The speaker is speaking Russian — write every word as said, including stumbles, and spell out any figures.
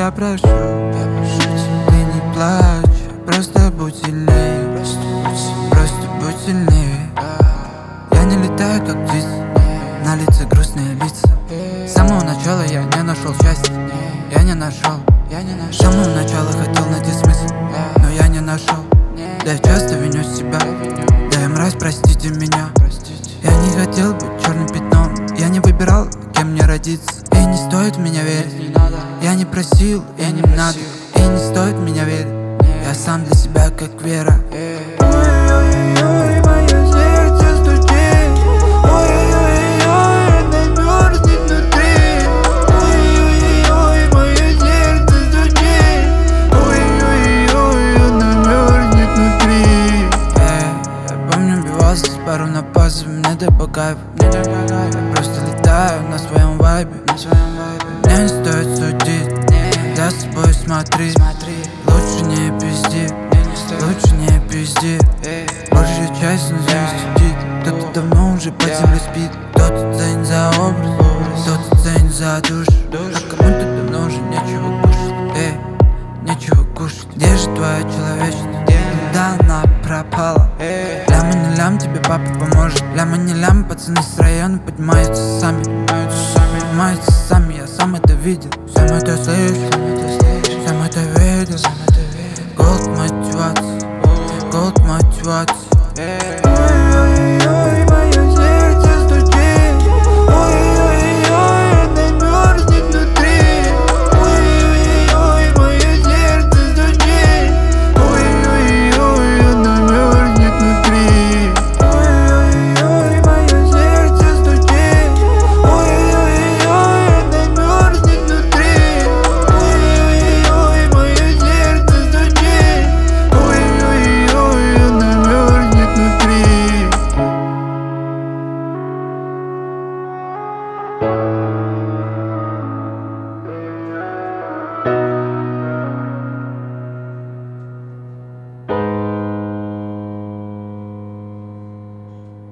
я прошу, я прошу тебя, ты не плачь, просто будь сильнее, просто будь сильнее, просто будь сильнее. Я не летаю, как птица, на лице грустные лица. С самого начала я не нашел счастья, я не нашел. С самого начала хотел найти смысл, но я не нашел. Да я часто виню себя, да я мразь, простите меня. Я не хотел быть черным пятном, я не выбирал, кем мне родиться. И не стоит в меня верить, я не просил, и не надо. И не стоит в меня верить, я сам для себя как Вера. Ой-ой-ой, мое сердце стучит, ой-ой-ой, она мерзнет внутри. Ой-ой-ой, мое сердце стучит, ой-ой-ой, она мерзнет внутри. Я помню, убивался с пару на пас, мне так по кайфу. Я просто летаю на своем вайбе. Мне не стоит судить, за собой смотри. Лучше не пизди, лучше не пизди. Большая часть на здесь сидит, кто-то давно уже под землей спит. Кто-то ценит за образ, кто-то ценит за душу. А кому-то давно уже нечего кушать, эй, нечего кушать. Где же твоя человечность? Да она пропала. Ляма не лям, тебе папа поможет. Ляма не лям, пацаны с района поднимаются сами. Поднимаются сами, я сам это видел. Сам это слышу, сам это видел. Голд мотивации, голд мотивации. Ой-ой-ой, мое сердце стучит, ой-ой-ой, она мерзнет внутри. Ой-ой-ой, мое сердце стучит, ой-ой-ой, она мерзнет внутри. Ой-ой-ой, мое сердце стучит, ой-ой-ой, она мерзнет внутри. Ой-ой-ой, мое сердце стучит, ой-ой-ой, она мерзнет внутри.